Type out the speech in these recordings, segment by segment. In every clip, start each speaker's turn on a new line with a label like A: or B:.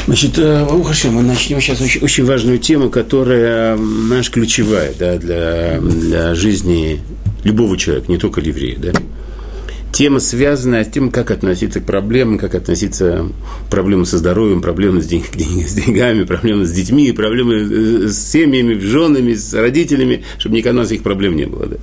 A: Значит, мы начнем сейчас очень важную тему, которая наша ключевая, да, для жизни любого человека, не только еврея. Да. Тема, связанная с тем, как относиться к проблемам, как относиться к проблемам со здоровьем, проблемам с деньгами, проблемы с детьми, проблемы с семьями, с женами, с родителями, чтобы никогда у нас их проблем не было. Да.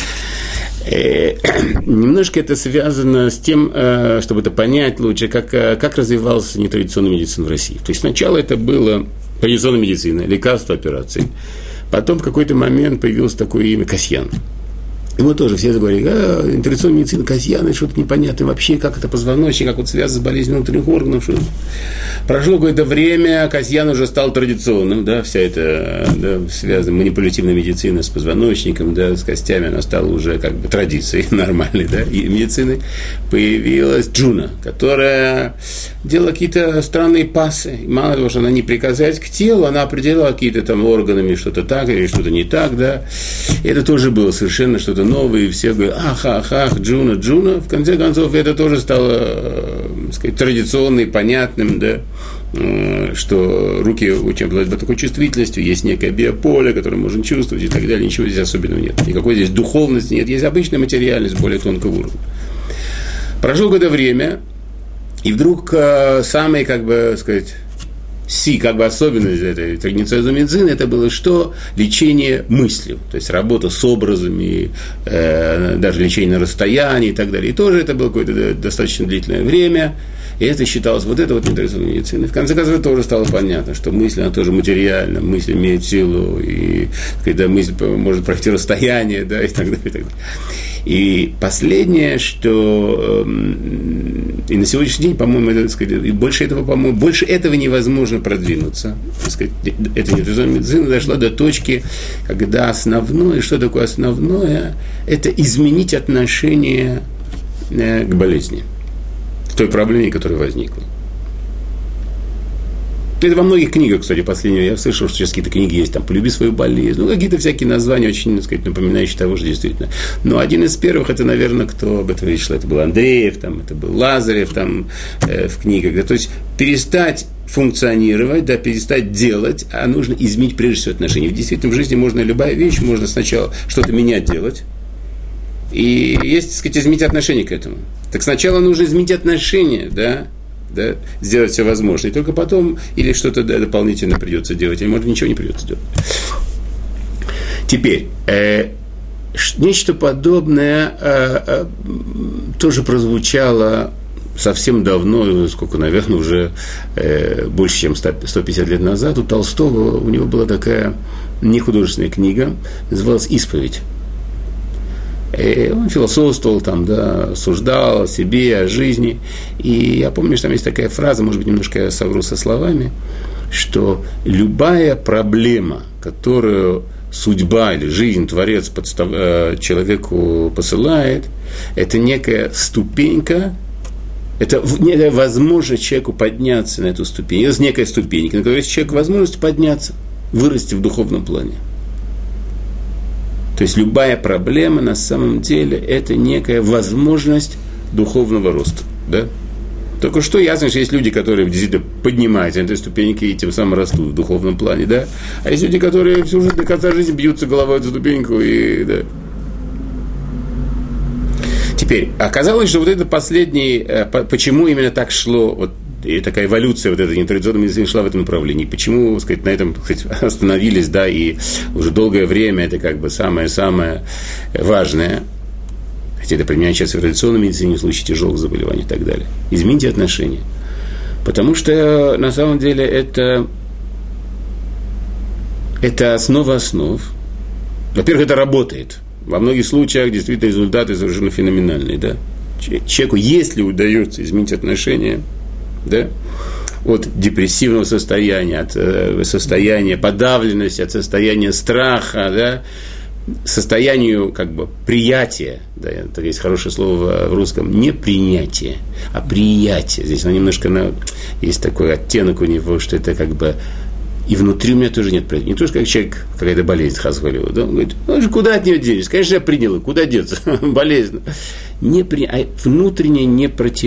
A: Немножко это связано с тем, чтобы это понять лучше, как развивалась нетрадиционная медицина в России. То есть сначала это была традиционная медицина, лекарства, операции. Потом в какой-то момент появилось такое имя Касьян. Ему тоже все говорили, нетрадиционная медицина Касьяна, что-то непонятное вообще, как это позвоночник, как вот связано с болезнью внутренних органов. Что... Прошло какое-то время, Касьян уже стал традиционным, да, вся эта связанная манипулятивная медицина с позвоночником, да, с костями, она стала уже как бы традицией нормальной, да, и медицины. Появилась Джуна, которая делала какие-то странные пассы. Мало того, что она не прикасаясь к телу, она определяла какие-то там органами что-то так или что-то не так, да. И это тоже было совершенно что-то новое, и все говорят, ах, Джуна. В конце концов, это тоже стало, сказать, традиционным, понятным, да, что руки очень обладают такой чувствительностью, есть некое биополе, которое можно чувствовать и так далее, ничего здесь особенного нет, никакой здесь духовности нет, есть обычная материальность более тонкого уровня. Прошло какое-то время, и вдруг самый, как бы сказать, особенность этой традиционной медицины, это было что? Лечение мыслью, то есть работа с образами, даже лечение на расстоянии и так далее. И тоже это было какое-то достаточно длительное время, и это считалось это нетрадиционной медициной. В конце концов, тоже стало понятно, что мысль, она тоже материальна, мысль имеет силу, и когда мысль может пройти расстояние, да, и так далее, и так далее. И последнее, что и на сегодняшний день, по-моему, это, так сказать, и больше этого невозможно продвинуться. Так сказать, эта нетрадиционная медицина дошла до точки, когда основное, что такое основное, это изменить отношение к болезни, к той проблеме, которая возникла. Это во многих книгах, кстати, последнего. Я слышал, что сейчас какие-то книги есть, там, «Полюби свою болезнь». Какие-то всякие названия, очень, так сказать, напоминающие того, что действительно. Но один из первых, это, наверное, кто об этом речь шла, это был Андреев, там, это был Лазарев, там, в книгах. Да, то есть, перестать функционировать, да, перестать делать, а нужно изменить, прежде всего, отношения. Действительно, в жизни можно любая вещь, можно сначала что-то менять, делать. И есть, так сказать, изменить отношение к этому. Так сначала нужно изменить отношения, да, сделать все возможное, и только потом или что-то дополнительно придется делать, или, может, ничего не придется делать. Теперь, нечто подобное тоже прозвучало совсем давно, сколько, наверное, уже больше, чем 150 лет назад. У Толстого, у него была такая нехудожественная книга, называлась «Исповедь». И он философствовал, там, да, суждал о себе, о жизни. И я помню, что там есть такая фраза, может быть, немножко я совру со словами, что любая проблема, которую судьба или жизнь, Творец человеку посылает, это некая ступенька, это некая возможность человеку подняться на эту ступень. Это некая ступенька, на которой есть человек возможность подняться, вырасти в духовном плане. То есть любая проблема на самом деле это некая возможность духовного роста. Да? Только что ясно, что есть люди, которые действительно поднимаются на этой ступеньке и тем самым растут в духовном плане. Да? А есть люди, которые всю жизнь до конца жизни бьются головой в эту ступеньку. И, да. Теперь, оказалось, что вот это последний, почему именно так шло, вот, и такая эволюция вот этой нетрадиционной медицины шла в этом направлении. Почему, так сказать, на этом, так сказать, остановились, да, и уже долгое время это как бы самое-самое важное, хотя это применяется сейчас в традиционной медицине в случае тяжелых заболеваний и так далее. Измените отношения. Потому что, на самом деле, это основа основ. Во-первых, это работает. Во многих случаях действительно результаты совершенно феноменальные, да. Человеку, если удается изменить отношения, да, от депрессивного состояния, от состояния подавленности, от состояния страха, да, состоянию как бы приятия, да, это есть хорошее слово в русском, не принятие, а приятие. Здесь оно немножко есть такой оттенок у него, что это как бы И внутри у меня тоже нет предела. Не то, что как человек, какая-то болезнь хасхвалила, да? Он говорит, ну, куда от нее денешься? Конечно, я принял, куда деться? Болезнь. А внутренняя не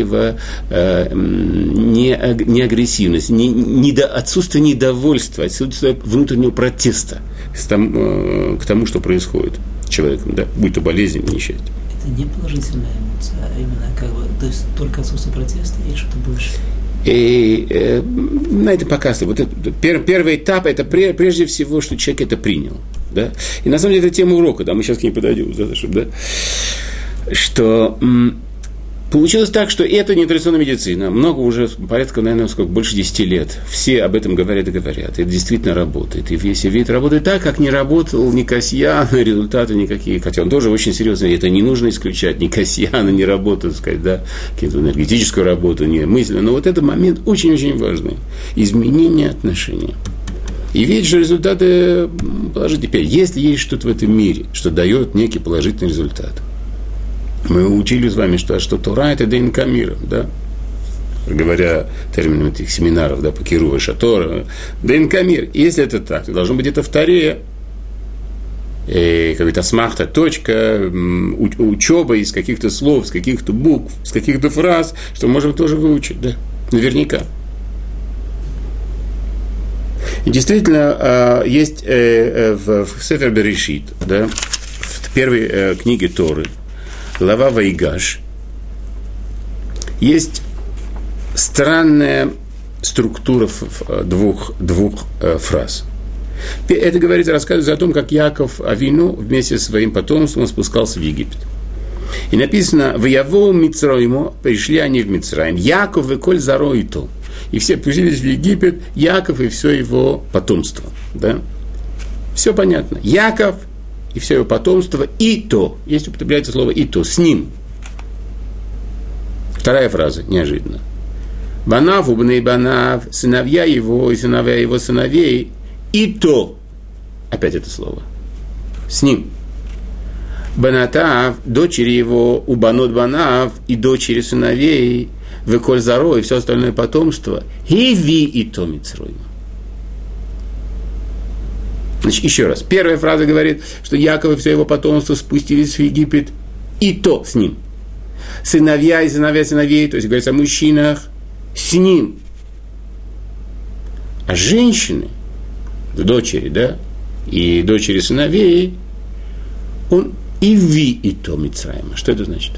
A: агрессивность, отсутствие недовольства, отсутствие внутреннего протеста к тому, что происходит с человеком, да? Будь то болезнь или несчастье.
B: Это не положительная эмоция, а именно то есть только отсутствие протеста или что-то больше?
A: И на это показывает. Вот это, первый этап – это прежде всего, что человек это принял. Да? И на самом деле это тема урока, да, мы сейчас к ней подойдем, да? Что получилось так, что это не традиционная медицина. Много уже, порядка, наверное, больше 10 лет. Все об этом говорят и говорят. Это действительно работает. И весь вид работает так, как не работал ни Касьян, результаты никакие. Хотя он тоже очень серьезный. Это не нужно исключать. Ни Касьяна, ни работу, так сказать, да, какую-то энергетическую работу, не мысленно. Но вот этот момент очень-очень важный. Изменение отношений. И видишь, что результаты положительные. Теперь, если есть что-то в этом мире, что дает некий положительный результат, мы учили с вами, что Тора – это ДНК мира, да? Говоря термином этих семинаров, да, по Кирува, Шатора, ДНК мира. Если это так, то должно быть это в Торе, какая-то смахта, точка, учеба из каких-то слов, из каких-то букв, из каких-то фраз, что мы можем тоже выучить, да, наверняка. И действительно, есть в Сефер Берешит, да, в первой книге Торы, глава Вайгаш, есть странная структура двух фраз. Это рассказывает о том, как Яков Авину вместе со своим потомством спускался в Египет. И написано: «Ваяво Мицраиму», пришли они в Мицраим, Яков и коль зароиту. И все пустились в Египет, Яков и все его потомство. Да? Все понятно. Яков и все его потомство, и то. Есть употребляется слово и то, с ним. Вторая фраза, неожиданно. Банав, убней банав, сыновья его и сыновья его сыновей, и то. Опять это слово. С ним. Банатав, дочери его, убанот банав, и дочери сыновей, веколь заро, и все остальное потомство, хиви и то Мицраима. Значит, еще раз. Первая фраза говорит, что Яков и все его потомство спустились в Египет, и то с ним. Сыновья и сыновья сыновей, то есть говорится о мужчинах, с ним. А женщины, дочери, да, и дочери сыновей, он и ви, и то Мицраима. Что это значит?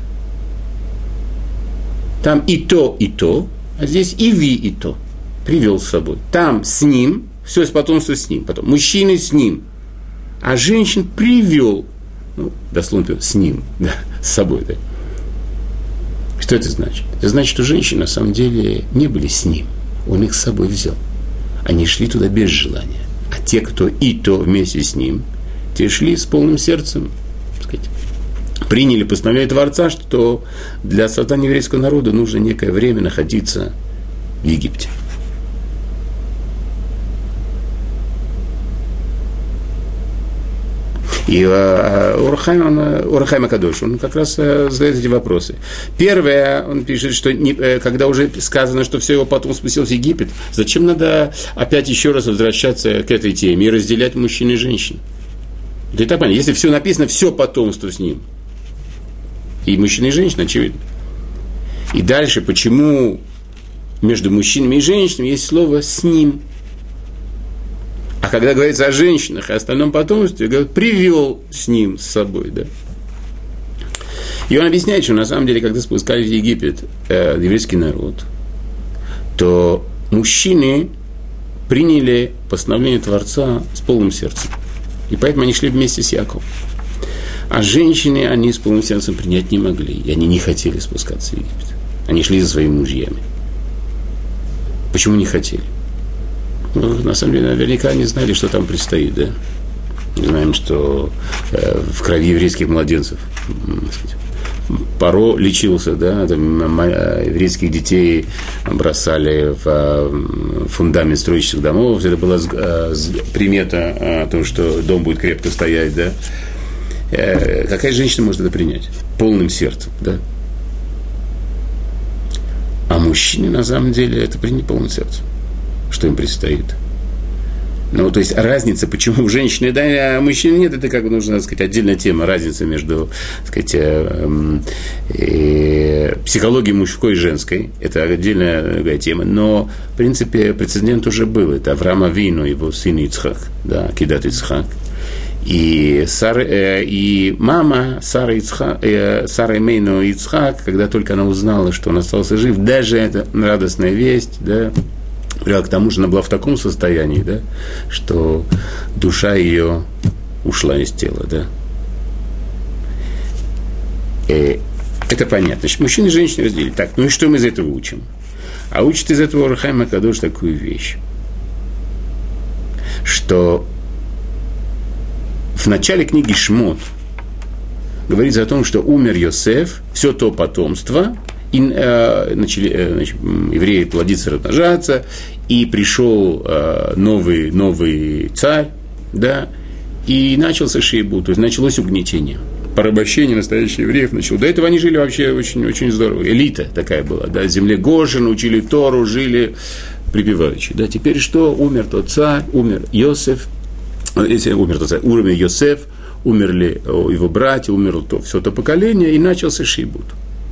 A: Там и то, а здесь и ви, и то. Привел с собой. Там с ним, все с потомства с ним. Потом мужчины с ним. А женщин привел, ну, дословно, с ним, да, с собой, да. Что это значит? Это значит, что женщины на самом деле не были с ним. Он их с собой взял. Они шли туда без желания. А те, кто и то вместе с ним, те шли с полным сердцем, так сказать, приняли постановление Творца, что для создания еврейского народа нужно некое время находиться в Египте. И Ор ха-Хаим ха-Кадош, он как раз задает эти вопросы. Первое, он пишет, что когда уже сказано, что все его потом спустилось в Египет, зачем надо опять еще раз возвращаться к этой теме и разделять мужчин и женщин? Да и так понятно, если все написано, все потомство с ним. И мужчина и женщина, очевидно. И дальше, почему между мужчинами и женщинами есть слово «с ним». А когда говорится о женщинах и остальном потомстве, говорят, привел с ним, с собой, да. И он объясняет, что на самом деле, когда спускались в Египет еврейский народ, то мужчины приняли постановление Творца с полным сердцем. И поэтому они шли вместе с Яковом. А женщины, они с полным сердцем принять не могли. И они не хотели спускаться в Египет. Они шли за своими мужьями. Почему не хотели? Ну, на самом деле, наверняка они знали, что там предстоит, да? Мы знаем, что в крови еврейских младенцев Паро лечился, да? Там, еврейских детей бросали в фундамент строящихся домов. Это была примета о том, что дом будет крепко стоять, да? Какая женщина может это принять? Полным сердцем, да? А мужчины, на самом деле, это принять полным сердцем. Что им предстоит? Ну, то есть разница, почему у женщины, да, а у мужчин нет, это, как бы нужно сказать, отдельная тема, разница между, так сказать, психологией мужской и женской, это отдельная тема, но, в принципе, прецедент уже был, это Авраам Авину, его сын Ицхак, да, Кидат Ицхак, и мама Сара Имейну Ицхак, когда только она узнала, что он остался жив, даже эта радостная весть, да, привела к тому, что она была в таком состоянии, да, что душа ее ушла из тела, да. Это понятно. Значит, мужчины и женщины разделили. Так, ну и что мы из этого учим? А учит из этого Ор Хаим ха-Кадош такую вещь, что в начале книги Шмот говорится о том, что умер Йосеф, все то потомство, и начали евреи плодиться, размножаться, и пришел новый царь, да, и начался шейбут, то есть началось угнетение. Порабощение настоящих евреев началось. До этого они жили вообще очень, очень здорово. Элита такая была, да, в земле Гошен, учили Тору, жили припеваючи. Да, теперь что? Умер тот царь, умер Йосеф, умер Йосеф, умерли его братья, умерло все то поколение, и начался шейбут.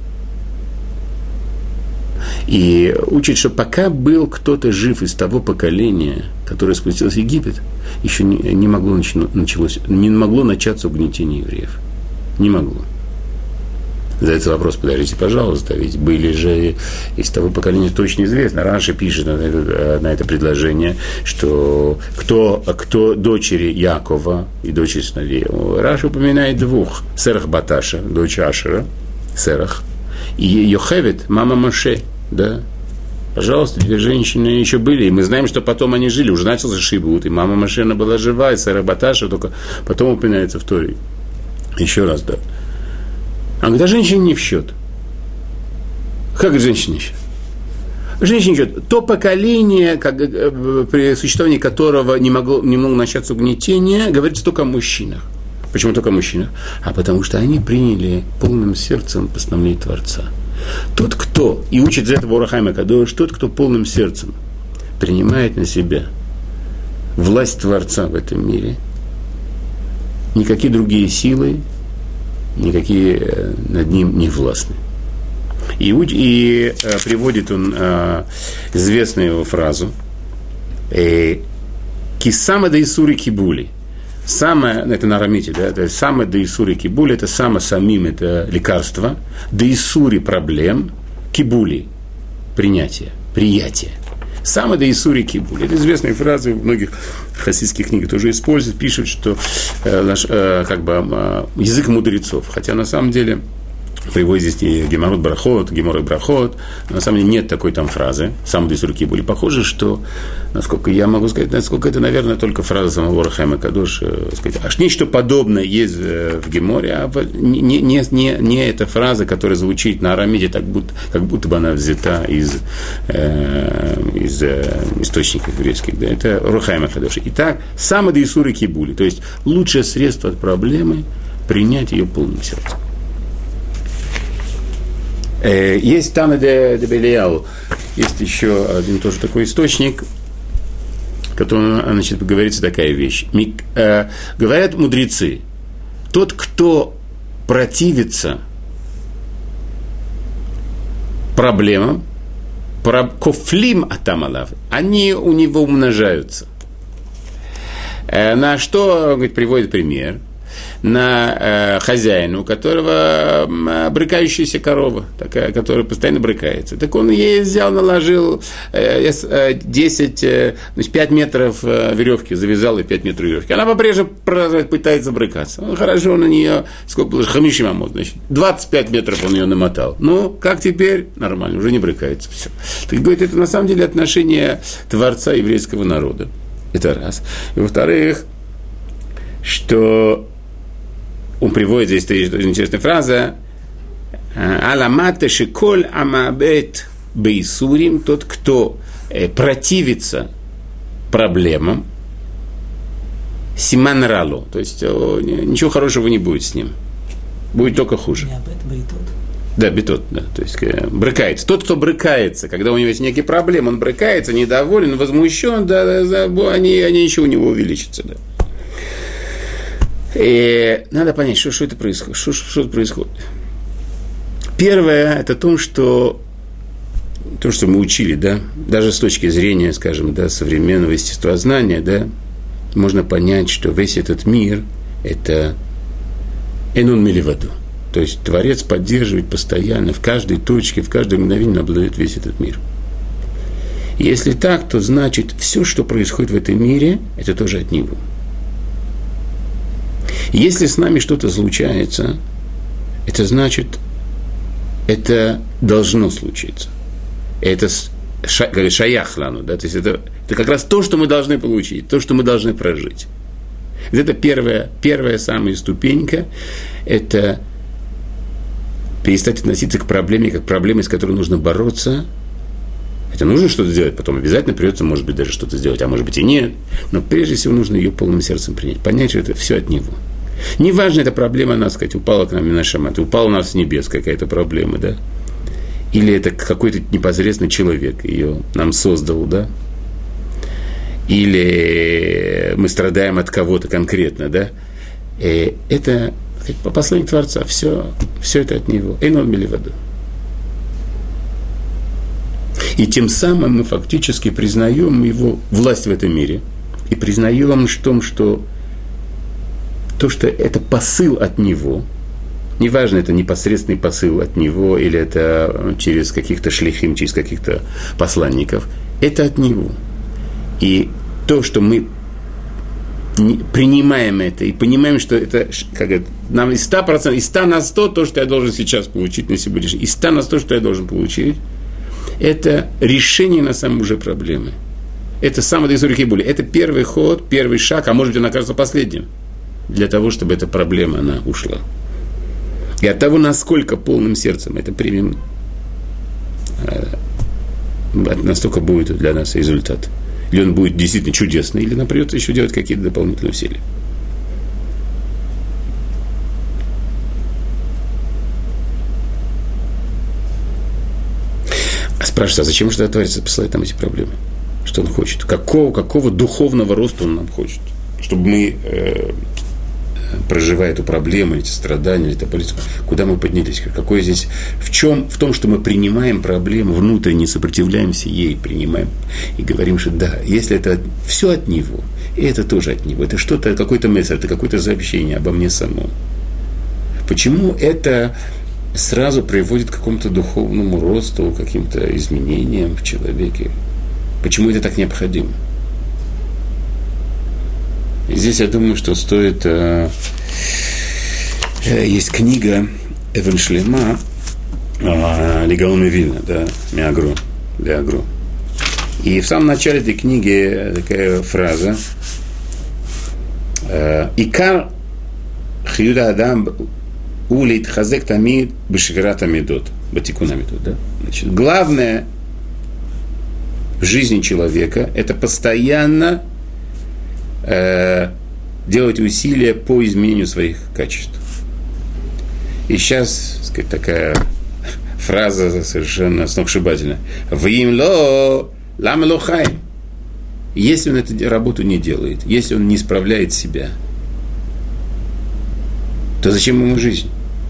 A: И учит, что пока был кто-то жив из того поколения, которое спустилось в Египет, еще не могло начаться угнетение евреев. Не могло. Задается вопрос, подождите, пожалуйста, ведь были же из того поколения точно известно. Раши пишет на это предложение, что кто дочери Якова и дочери сыновей. Раши упоминает двух. Серах Баташа, дочь Ашера, Серах, и Йохевет, мама Моше, да. Пожалуйста, две женщины еще были, и мы знаем, что потом они жили, уже начался шибут, и мама Машена была жива, и Серах Баташа только потом упоминается в Торе. Еще раз, да. А когда женщина не в счет. Как женщина не в счет? Женщина не в счет. То поколение, при существовании которого не могло начаться угнетение, говорится только о мужчинах. Почему только о мужчинах? А потому что они приняли полным сердцем постановление Творца. Тот, кто, и учит из этого Ор Хаим ха-Кадош, тот, кто полным сердцем принимает на себя власть Творца в этом мире, никакие другие силы, никакие над ним не властны. И приводит он известную его фразу «Кисама да Исури кибули». Самое, это на арамите, да, это самое да Исури кибули, это само самим, это лекарство, да Исури проблем, кибули, принятие, приятие. Самое да Исури кибули. Это известная фраза, в многих хасидских книгах тоже используют, пишут, что язык мудрецов, хотя на самом деле приводит здесь и Геморот Брахот, Геморот Брахот, на самом деле нет такой там фразы, самые да Исури кибули. Похоже, что, насколько я могу сказать, насколько это, наверное, только фраза самого Ор Хаим ха-Кадош, аж нечто подобное есть в Геморе, а не эта фраза, которая звучит на арамите, как будто бы она взята из источников еврейских. Да, это Ор Хаим ха-Кадош. Итак, самые да Исури кибули, то есть лучшее средство от проблемы принять ее полным сердцем. Есть Тана де Белияу, есть еще один тоже такой источник, в котором, значит, говорится такая вещь. Говорят мудрецы, тот, кто противится проблемам, кофлим атамалав, они у него умножаются. На что, говорит, приводит пример? На хозяина, у которого брыкающаяся корова, такая, которая постоянно брыкается. Так он ей взял, наложил 5 метров веревки, завязал и 5 метров веревки. Она по-прежнему пытается брыкаться. Ну, хорошо, он на нее, сколько было, хамишимамот, значит, 25 метров он ее намотал. Ну, как теперь? Нормально, уже не брыкается. Все. Так говорит, это на самом деле отношение Творца еврейского народа. Это раз. И во-вторых, что он приводит здесь интересная фраза «Аламата шиколь амабет бейсурим», тот, кто противится проблемам, симан ралу, то есть ничего хорошего не будет с ним, будет только хуже. Да, бетот, да, то есть брыкается. Тот, кто брыкается, когда у него есть некие проблемы, он брыкается, недоволен, возмущен, они еще у него увеличатся, да. И надо понять, что это происходит. Что это происходит. Первое, это то, что мы учили, да, даже с точки зрения, скажем, да, современного естествознания, да, можно понять, что весь этот мир – это энон миливаду. То есть Творец поддерживает постоянно, в каждой точке, в каждое мгновение наблюдает весь этот мир. И если так, то значит, все, что происходит в этом мире, это тоже от Него. Если с нами что-то случается, это значит, это должно случиться. Это шаяхлану, да, то есть это как раз то, что мы должны получить, то, что мы должны прожить. Это первая самая ступенька, это перестать относиться к проблеме, как к проблеме, с которой нужно бороться. Это нужно что-то сделать, потом обязательно придется, может быть, даже что-то сделать, а может быть и нет. Но прежде всего нужно ее полным сердцем принять, понять, что это все от Него. Неважно, эта проблема, надо сказать, упала к нам на шамат, упала у нас с небес какая-то проблема, да? Или это какой-то непосредственно человек ее нам создал, да? Или мы страдаем от кого-то конкретно, да? И это, по посланию Творца, все это от Него. Эйнон миливаду. И тем самым мы фактически признаем Его власть в этом мире. И признаем в том, что то, что это посыл от Него, неважно, это непосредственный посыл от Него, или это через каких-то шлихим, через каких-то посланников, это от Него. И то, что мы принимаем это и понимаем, что это, как это, нам из 100%, из 100 на 100 то, что я должен сейчас получить на сегодняшний день, из 100 на 100, что я должен получить, это решение на самом уже проблемы. Это самое из руки боли. Это первый ход, первый шаг, а может быть, он окажется последним, для того, чтобы эта проблема, она ушла. И от того, насколько полным сердцем это примем, настолько будет для нас результат. Или он будет действительно чудесный, или нам придется еще делать какие-то дополнительные усилия. А спрашивается, а зачем же Творец посылает нам эти проблемы? Что он хочет? Какого духовного роста он нам хочет? Чтобы мы, проживая эту проблему, эти страдания, эти политику, куда мы поднялись? Какое здесь, в том, что мы принимаем проблему, внутренне сопротивляемся ей, принимаем и говорим, что да, если это все от Него, и это тоже от Него, это что-то, какой-то месседж, это какое-то сообщение обо мне самом. Почему это сразу приводит к какому-то духовному росту, к каким-то изменениям в человеке? Почему это так необходимо? И здесь я думаю, что стоит... есть книга Эвен Шлема Легаон Вильна, да, Миагру, Леагру. И в самом начале этой книги такая фраза «Икар хиюда адам улит хазек тамид бешвират амидот». Батикун амидот, да? Значит, главное в жизни человека – это постоянно делать усилия по изменению своих качеств. И сейчас, так сказать, такая фраза совершенно сногсшибательная. «Вимло ламело хайм». Если он эту работу не делает, если он не исправляет себя, то зачем ему жизнь?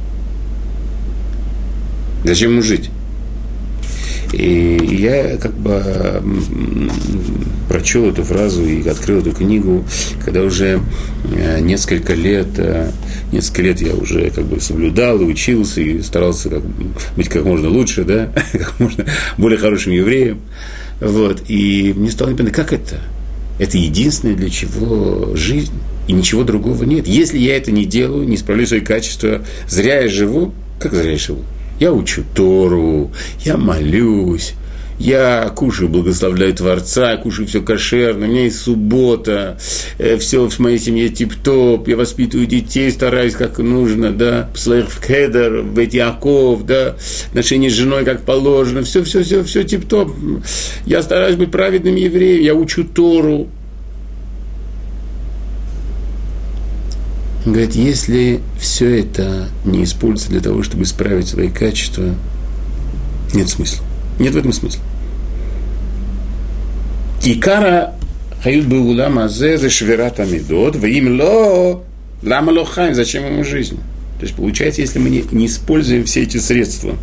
A: Зачем ему жить? И я как бы прочел эту фразу и открыл эту книгу, когда уже несколько лет я уже как бы соблюдал и учился, и старался быть как можно лучше, да, как можно более хорошим евреем. Вот. И мне стало непонятно, как это? Это единственное, для чего жизнь, и ничего другого нет. Если я это не делаю, не исправляю свои качества, зря я живу. Как зря я живу? Я учу Тору, я молюсь, я кушаю, благословляю Творца, я кушаю все кошерно, у меня есть суббота, все в моей семье тип-топ, я воспитываю детей, стараюсь как нужно, да, посылаю в Кедер, в Бейт Яков, да, отношения с женой как положено, все тип-топ. Я стараюсь быть праведным евреем, я учу Тору. Он говорит, если все это не используется для того, чтобы исправить свои качества, нет смысла. Нет в этом смысла. Икара хают беулам азе за шверат амидот, в им ло лама лохайм, зачем ему жизнь? То есть получается, если мы не используем все эти средства,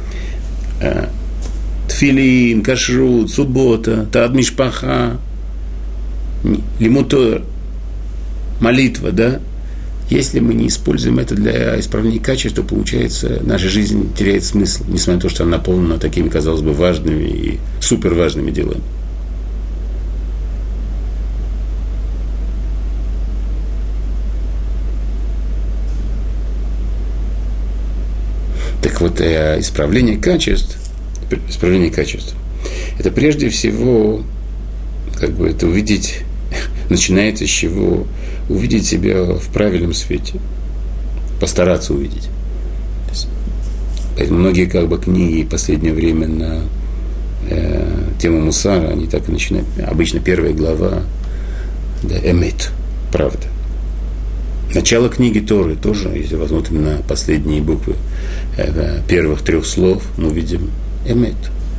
A: тфилин, кашрут, суббота, таад мишпаха, лимуд Тора, молитва, да? Если мы не используем это для исправления качества, то, получается, наша жизнь теряет смысл, несмотря на то, что она наполнена такими, казалось бы, важными и суперважными делами. Так вот, исправление качеств, это прежде всего, как бы это увидеть, начинается с чего? Увидеть себя в правильном свете, постараться увидеть. Поэтому многие как бы книги в последнее время на тему мусара, они так и начинают. Обычно первая глава, да, эмет, правда. Начало книги Торы тоже, если посмотрим на последние буквы первых 3 слов, мы увидим эмет.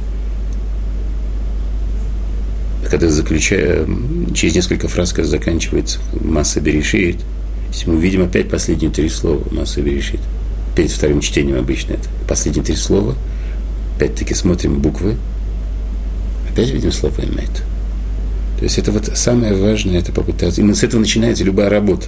A: Когда через несколько фраз, когда заканчивается масса берешит, если мы увидим опять последние 3 слова, масса берешит, перед вторым чтением обычно это последние 3 слова, опять-таки смотрим буквы, опять видим слово эмет. То есть это вот самое важное, это попытаться. Именно с этого начинается любая работа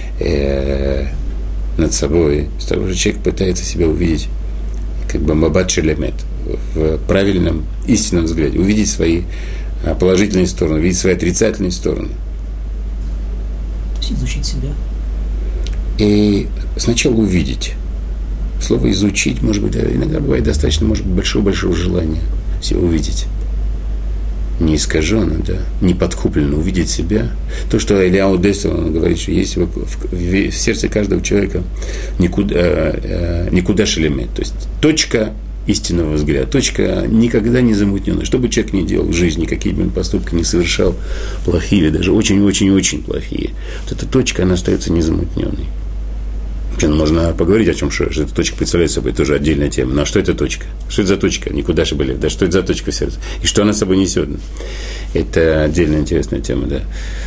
A: над собой. С того же человек пытается себя увидеть, как бы мабат шелемет, в правильном, истинном взгляде, увидеть свои положительные стороны, видеть свои отрицательные стороны.
B: То есть изучить себя.
A: И сначала увидеть. Слово изучить, может быть, иногда бывает достаточно, может быть, большого желания себя увидеть. Не искаженно, да, не подкупленно, увидеть себя. То, что Элиау Десел, он говорит, что есть в сердце каждого человека никуда шелемет, то есть точка истинного взгляда, точка никогда не замутненная. Что бы человек ни делал в жизни, какие бы он поступки не совершал, плохие или даже очень-очень-очень плохие, вот эта точка, она остается незамутненной. Можно поговорить о чем, что эта точка представляет собой тоже отдельная тема. Но что это точка? Что это за точка? Никуда же были. Да что это за точка в сердце? И что она собой несет? Это отдельная интересная тема, да.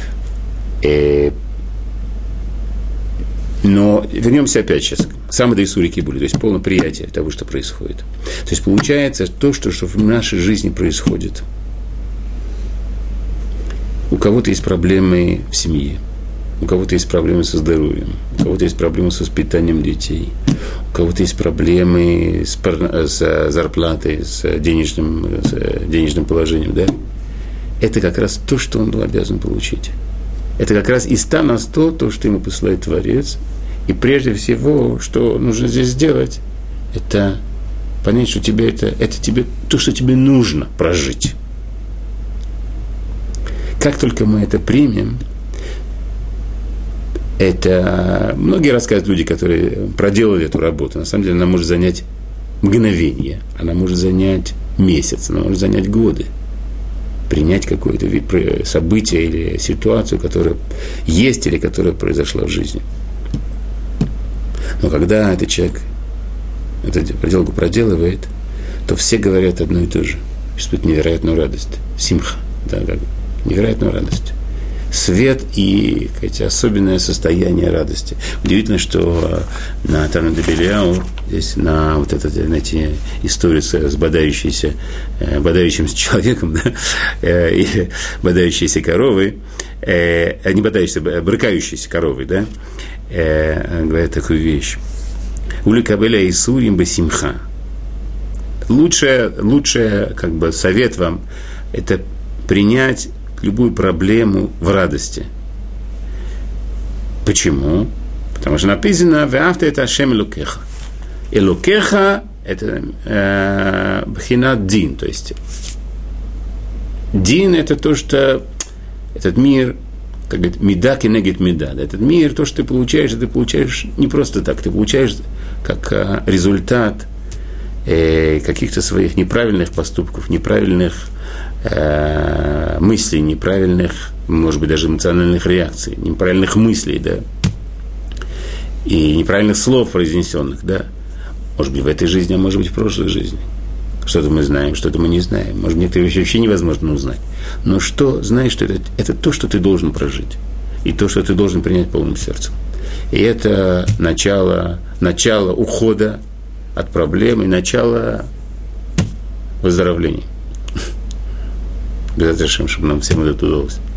A: Но вернемся опять сейчас к самой Исури Кибули, то есть полное приятие того, что происходит. То есть получается то, что в нашей жизни происходит. У кого-то есть проблемы в семье, у кого-то есть проблемы со здоровьем, у кого-то есть проблемы с воспитанием детей, у кого-то есть проблемы с зарплатой, с денежным положением, да? Это как раз то, что он был обязан получить. Это как раз и 100 на 100 то, что ему посылает Творец. И прежде всего, что нужно здесь сделать, это понять, что тебе это тебе то, что тебе нужно прожить. Как только мы это примем, это многие рассказывают люди, которые проделали эту работу. На самом деле она может занять мгновение, она может занять месяц, она может занять годы. Принять какое-то событие или ситуацию, которая есть или которая произошла в жизни. Но когда этот человек эту проделку проделывает, то все говорят одно и то же. Испытывают невероятную радость. Симха. Да, как невероятную радость. Свет и особенное состояние радости. Удивительно, что на Тана де Белиау, здесь на вот эти истории с бодающимся человеком, да, и бодающейся коровой, не бодающейся, брыкающейся коровой, да, говорят такую вещь. Ули кабеля исурим бы симха. Лучшее как бы совет вам – это принять любую проблему в радости. Почему? Потому что написано «Веавта это Ашем Элокеха». Элокеха – это бхинат дин, то есть дин – это то, что этот мир, как говорит, мида кенегет мида. Этот мир, то, что ты получаешь не просто так, ты получаешь как результат каких-то своих неправильных поступков, неправильных мыслей, неправильных, может быть, даже эмоциональных реакций, неправильных мыслей, да. и неправильных слов произнесенных, да. Может быть, в этой жизни, а может быть, в прошлой жизни. Что-то мы знаем, что-то мы не знаем. Может, некоторые вещи вообще невозможно узнать. Но что, знаешь, что это то, что ты должен прожить. И то, что ты должен принять полным сердцем. И это начало ухода от проблем и начало выздоровления. Без этого, чтобы нам всем это удалось.